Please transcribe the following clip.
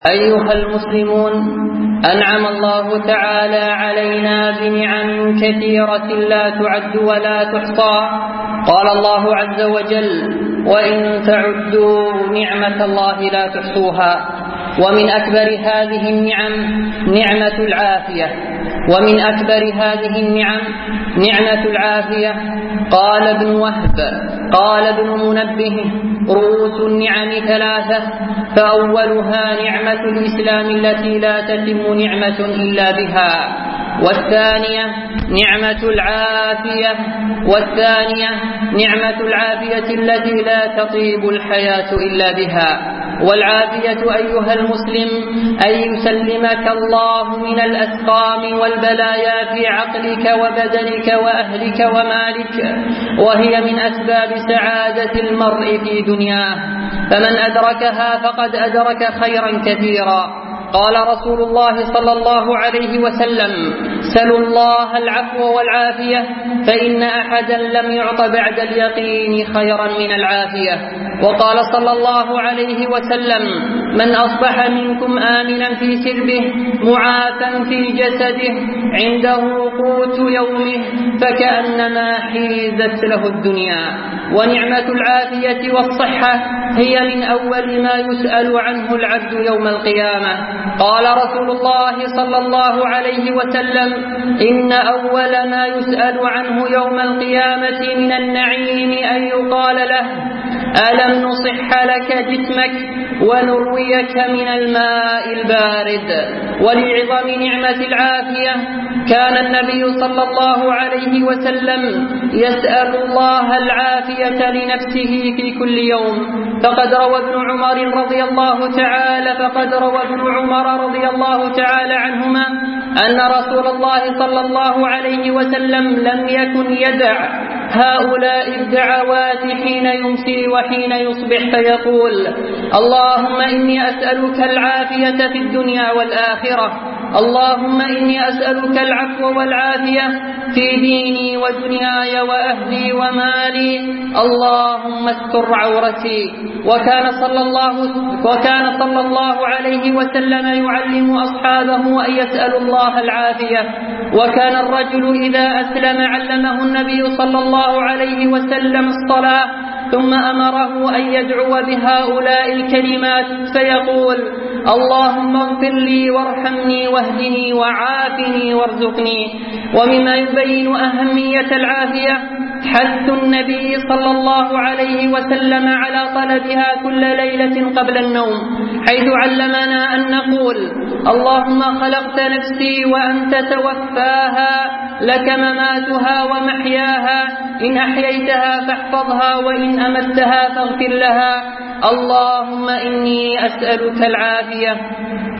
أيها المسلمون، أنعم الله تعالى علينا بنعم كثيرة لا تعد ولا تحصى. قال الله عز وجل: وإن تعدوا نعمة الله لا تحصوها. ومن أكبر هذه النعم نعمة العافية، ومن أكبر هذه النعم نعمة العافية. قال ابن وهب قال ابن منبه: رؤوس النعم ثلاثة، فأولها نعمة الإسلام التي لا تتم نعمة إلا بها، والثانية نعمة العافية التي لا تطيب الحياة إلا بها. والعافية أيها المسلم أن يسلمك الله من الأسقام والبلايا في عقلك وبدنك وأهلك ومالك، وهي من أسباب سعادة المرء في دنياه، فمن أدركها فقد أدرك خيرا كثيرا. قال رسول الله صلى الله عليه وسلم: سلوا الله العفو والعافية، فإن أحدا لم يعط بعد اليقين خيرا من العافية. وقال صلى الله عليه وسلم: من أصبح منكم آمنا في سربه معافا في جسده عنده قوت يومه فكأنما حيزت له الدنيا. ونعمة العافية والصحة هي من أول ما يسأل عنه العبد يوم القيامة. قال رسول الله صلى الله عليه وسلم: إن أول ما يسأل عنه يوم القيامة من النعيم أن يقال له: ألم نصح لك جسمك ونرويك من الماء البارد. ولعظم نعمة العافية كان النبي صلى الله عليه وسلم يسأل الله العافية لنفسه في كل يوم. فقد روى ابن عمر رضي الله تعالى عنهما أن رسول الله صلى الله عليه وسلم لم يكن يدع هؤلاء الدعوات حين يمسي وحين يصبح، فيقول: اللهم إني أسألك العافية في الدنيا والآخرة، اللهم إني أسألك العفو والعافية في ديني ودنياي وأهلي ومالي، اللهم استر عورتي. وكان صلى الله عليه وسلم يعلم أصحابه أن يسألوا الله العافية. وكان الرجل إذا أسلم علمه النبي صلى الله عليه وسلم الصلاة، ثم أمره أن يدعو بهؤلاء الكلمات فيقول: اللهم اغفر لي وارحمني واهدني وعافني وارزقني. ومما يبين أهمية العافية حث النبي صلى الله عليه وسلم على طلبها كل ليلة قبل النوم، حيث علمنا أن نقول: اللهم خلقت نفسي وأنت توفاها، لك مماتها ومحياها، إن أحييتها فاحفظها وإن أمتها فاغفر لها، اللهم إني أسألك العافية.